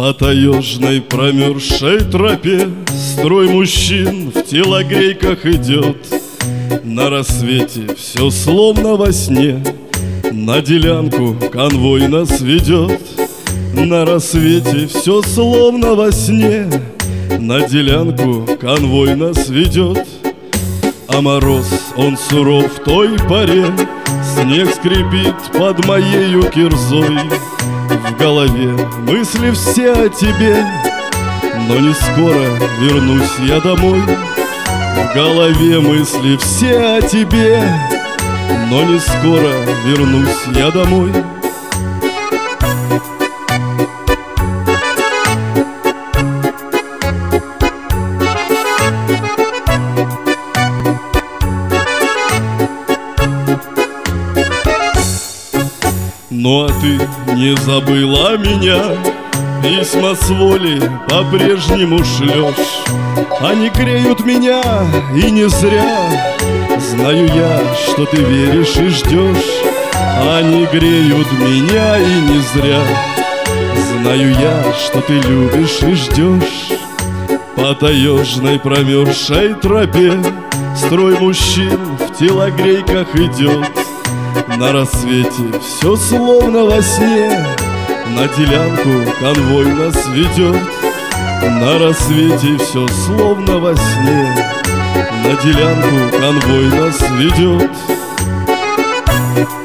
По таежной промерзшей тропе строй мужчин в телогрейках идет. На рассвете все словно во сне, на делянку конвой нас ведет. На рассвете все словно во сне, на делянку конвой нас ведет. А мороз, он суров в той поре, снег скрипит под моею кирзой. В голове мысли все о тебе, но не скоро вернусь я домой. В голове мысли все о тебе, но не скоро вернусь я домой. Ну а ты не забыла меня, письма с воли по-прежнему шлешь. Они греют меня, и не зря. Знаю я, что ты веришь и ждешь. Они греют меня, и не зря. Знаю я, что ты любишь и ждешь. По таежной промерзшей тропе строй мужчин в телогрейках идет. На рассвете все словно во сне, на делянку конвой нас ведет. На рассвете все словно во сне, на делянку конвой нас ведет.